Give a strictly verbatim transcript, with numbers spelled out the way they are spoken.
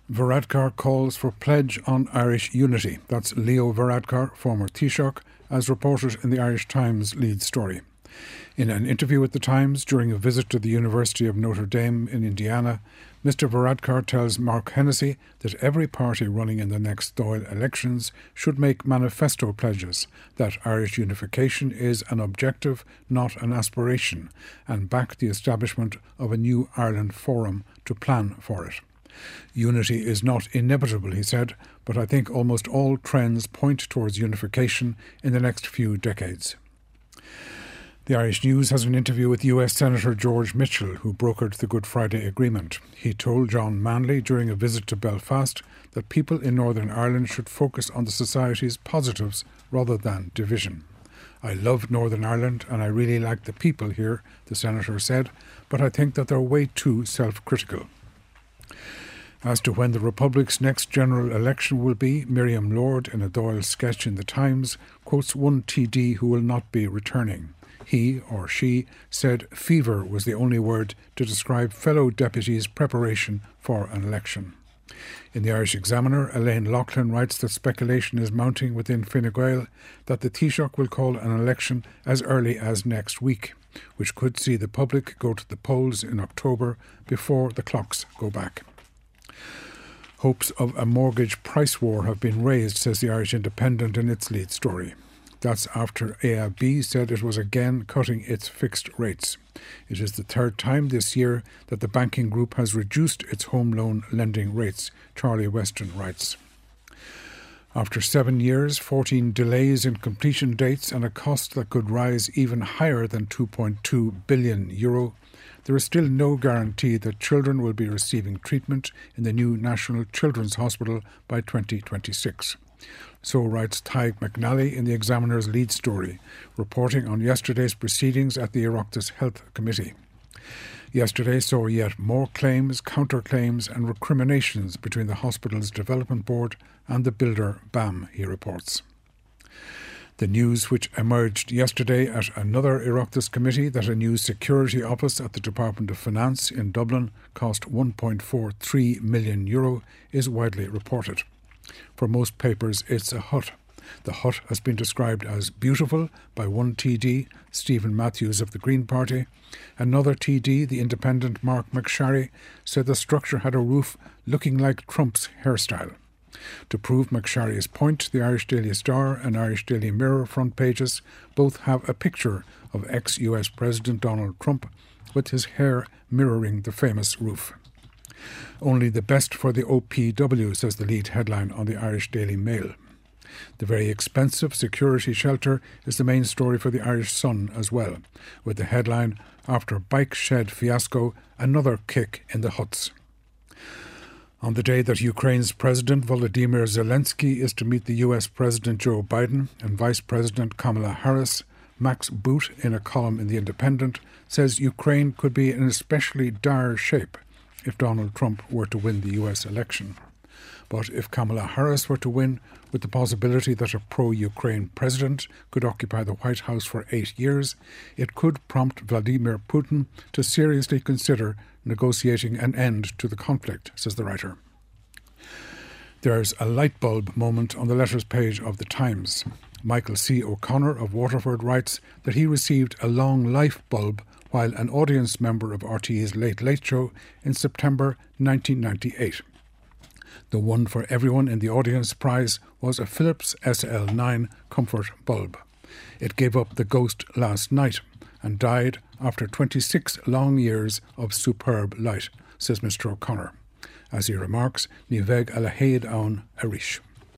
Varadkar calls for pledge on Irish unity. That's Leo Varadkar, former Taoiseach, as reported in the Irish Times lead story. In an interview with the Times during a visit to the University of Notre Dame in Indiana, Mister Varadkar tells Mark Hennessy that every party running in the next Dáil elections should make manifesto pledges that Irish unification is an objective, not an aspiration, and back the establishment of a new Ireland Forum to plan for it. Unity is not inevitable, he said, but I think almost all trends point towards unification in the next few decades. The Irish News has an interview with U S Senator George Mitchell, who brokered the Good Friday Agreement. He told John Manley during a visit to Belfast that people in Northern Ireland should focus on the society's positives rather than division. I love Northern Ireland and I really like the people here, the Senator said, but I think that they're way too self-critical. As to when the Republic's next general election will be, Miriam Lord, in a Dáil sketch in the Times, quotes one T D who will not be returning. He, or she, said fever was the only word to describe fellow deputies' preparation for an election. In the Irish Examiner, Elaine Loughlin writes that speculation is mounting within Fine Gael that the Taoiseach will call an election as early as next week, which could see the public go to the polls in October before the clocks go back. Hopes of a mortgage price war have been raised, says the Irish Independent in its lead story. That's after A I B said it was again cutting its fixed rates. It is the third time this year that the banking group has reduced its home loan lending rates, Charlie Weston writes. After seven years, fourteen delays in completion dates and a cost that could rise even higher than two point two billion euro, there is still no guarantee that children will be receiving treatment in the new National Children's Hospital by twenty twenty-six. So writes Tadhg McNally in the Examiner's lead story, reporting on yesterday's proceedings at the Oireachtas Health Committee. Yesterday saw yet more claims, counterclaims and recriminations between the hospital's development board and the builder B A M, he reports. The news which emerged yesterday at another Oireachtas committee that a new security office at the Department of Finance in Dublin cost one point four three million euro is widely reported. For most papers, it's a hut. The hut has been described as beautiful by one T D, Stephen Matthews of the Green Party. Another T D, the independent Mark McSharry, said the structure had a roof looking like Trump's hairstyle. To prove McSharry's point, the Irish Daily Star and Irish Daily Mirror front pages both have a picture of ex-U S President Donald Trump with his hair mirroring the famous roof. Only the best for the O P W, says the lead headline on the Irish Daily Mail. The very expensive security shelter is the main story for the Irish Sun as well, with the headline, "After bike shed fiasco, another kick in the huts." On the day that Ukraine's President Volodymyr Zelensky is to meet the U S President Joe Biden and Vice President Kamala Harris, Max Boot, in a column in The Independent, says Ukraine could be in especially dire shape if Donald Trump were to win the U S election. But if Kamala Harris were to win, with the possibility that a pro-Ukraine president could occupy the White House for eight years, it could prompt Vladimir Putin to seriously consider negotiating an end to the conflict, says the writer. There's a light bulb moment on the letters page of The Times. Michael C. O'Connor of Waterford writes that he received a long life bulb while an audience member of R T É's Late Late Show in September nineteen ninety-eight. The one for everyone in the audience prize was a Philips S L nine comfort bulb. It gave up the ghost last night and died after twenty-six long years of superb light, says Mister O'Connor. As he remarks, Ní bheidh a le héad ann a rís.